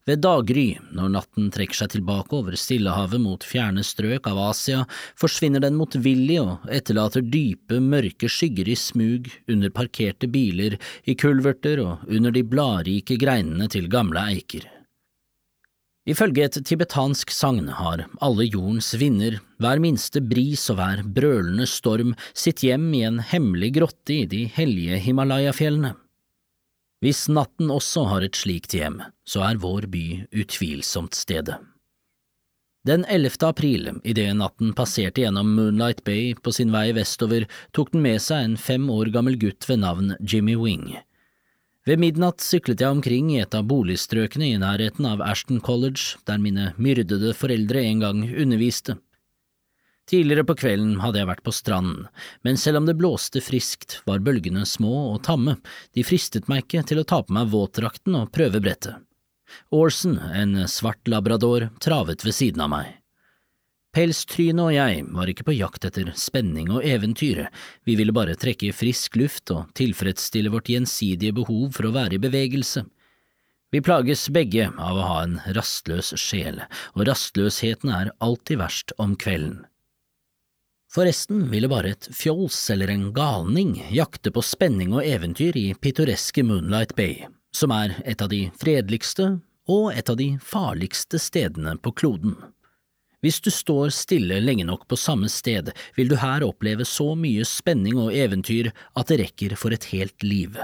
Ved daggry, når natten trekker seg tilbake over Stillehavet mot fjerne strøk av Asia, forsvinner den motvillig og etterlater dype, mørke skygger i smug under parkerte biler, i kulverter og under de bladrike greinene til gamle eiker. Ifølge et tibetansk sagn har alle jordens vinder, hver minste bris og hver brølende storm sitt hjem i en hemmelig grotte i de hellige Himalaya-fjellene. Hvis natten også har et slikt hjem, så er vår by utvilsomt stedet. Den 11. april, i det natten passerte gjennom Moonlight Bay på sin vei vestover, tok den med seg en 5 år gammel gutt ved navn Jimmy Wing. Ved midnatt syklet jeg omkring i et av boligstrøkene i nærheten av Ashton College, der mine myrdede foreldre en gang underviste. Tidligere på kvelden hadde jeg vært på stranden, men selv om det blåste friskt, var bølgene små og tamme, de fristet meg ikke til å ta på meg våtdrakten og prøve brettet. Orson, en svart labrador, travet ved siden av meg. Pelstryne og jeg var ikke på jakt etter spenning og eventyr, vi ville bare trekke i frisk luft og tilfredsstille vårt gjensidige behov for å være i bevegelse. Vi plages begge av å ha en rastløs sjel, og rastløsheten er alltid verst om kvelden. Forresten ville bare et fjols eller en galning jakte på spenning og eventyr i pittoreske Moonlight Bay, som er et av de fredeligste og et av de farligste stedene på kloden. Hvis du står stille lenge nok på samme sted, vil du her oppleve så mye spenning og eventyr at det rekker for et helt liv.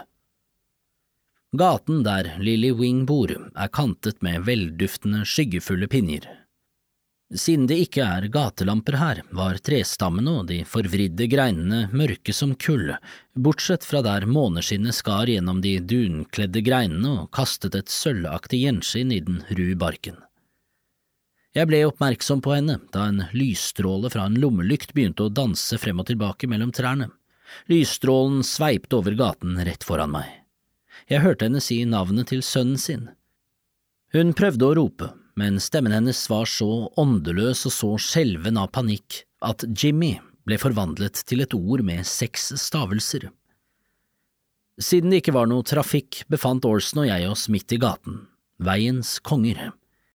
Gaten der Lily Wing bor er kantet med velduftende, skyggefulle pinjer. Siden det ikke er gatelamper her, var trestammene og de forvridde greinene mørke som kull, bortsett fra der måneskinnet skar gjennom de dunkledde greinene og kastet et sølvaktig gjenskinn i den ru barken. Jeg ble oppmerksom på henne da en lysstråle fra en lommelykt begynte å danse frem og tilbake mellom trærne. Lysstrålen sveipte over gaten rett foran meg. Jeg hørte henne si navnet til sønnen sin. Hun prøvde å rope, men stemmen hennes var så åndeløs og så skjelven av panikk at Jimmy ble forvandlet til et ord med 6 stavelser. Siden det ikke var noe trafikk, befant Orson og jeg oss midt i gaten, veiens konger.